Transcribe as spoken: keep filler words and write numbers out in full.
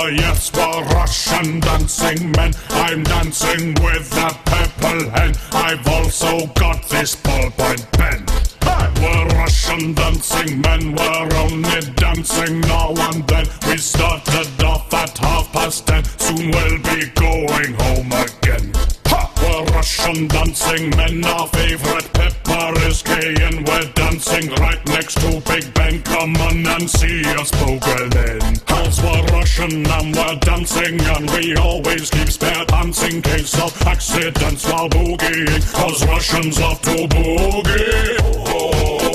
yes, we're Russian dancing men. I'm dancing with a purple hen. I've also got this ballpoint pen. We're Russian dancing men, we're only dancing now and then. We started off at half past ten, soon we'll be going home again. Ha! We're Russian dancing men, our favorite pepper is Cayenne. We're dancing right next to Big Ben, come on and see us boogalin'. Cause we're Russian and we're dancing, and we always keep spare pants in case of accidents while boogieing. Cause Russians love to boogie. Oh.